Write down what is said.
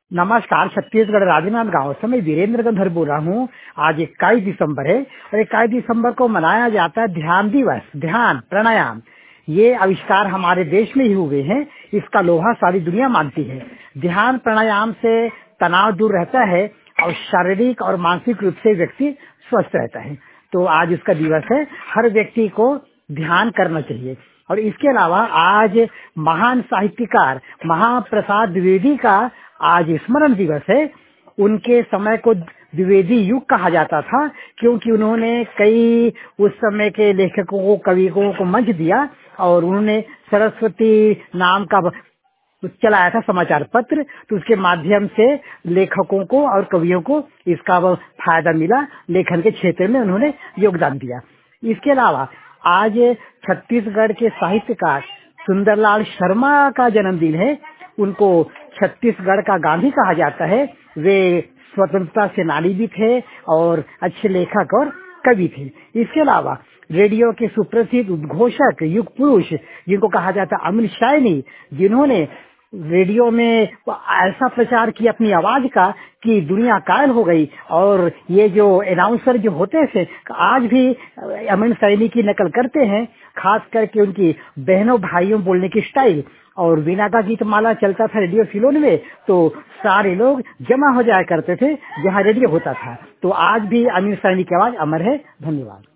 नमस्कार। छत्तीसगढ़ राजनांद गांव से मैं वीरेंद्र गंधर बोल रहा हूँ। आज 21 दिसंबर है और 21 दिसंबर को मनाया जाता है ध्यान दिवस। ध्यान प्राणायाम ये आविष्कार हमारे देश में ही हुए हैं। इसका लोहा सारी दुनिया मानती है। ध्यान प्राणायाम से तनाव दूर रहता है और शारीरिक और मानसिक रूप से व्यक्ति स्वस्थ रहता है। तो आज उसका दिवस है। हर व्यक्ति को ध्यान करना चाहिए। और इसके अलावा आज महान साहित्यकार महाप्रसाद द्विवेदी का आज स्मरण दिवस है। उनके समय को द्विवेदी युग कहा जाता था क्योंकि उन्होंने कई उस समय के लेखकों को कवियों को मंच दिया और उन्होंने सरस्वती नाम का चलाया था समाचार पत्र। तो उसके माध्यम से लेखकों को और कवियों को इसका फायदा मिला। लेखन के क्षेत्र में उन्होंने योगदान दिया। इसके अलावा आज छत्तीसगढ़ के साहित्यकार सुंदरलाल शर्मा का जन्मदिन है। उनको छत्तीसगढ़ का गांधी कहा जाता है। वे स्वतंत्रता सेनानी भी थे और अच्छे लेखक और कवि थे। इसके अलावा रेडियो के सुप्रसिद्ध उद्घोषक युग पुरुष जिनको कहा जाता है अमित शायनी, जिन्होंने रेडियो में ऐसा प्रचार किया अपनी आवाज का कि दुनिया कायल हो गई। और ये जो अनाउंसर जो होते थे आज भी अमित सैनी की नकल करते हैं, खास करके उनकी बहनों भाइयों बोलने की स्टाइल। और वीणा का गीत माला चलता था रेडियो सिलोन में तो सारे लोग जमा हो जाया करते थे जहाँ रेडियो होता था। तो आज भी अमित सैनी की आवाज अमर है। धन्यवाद।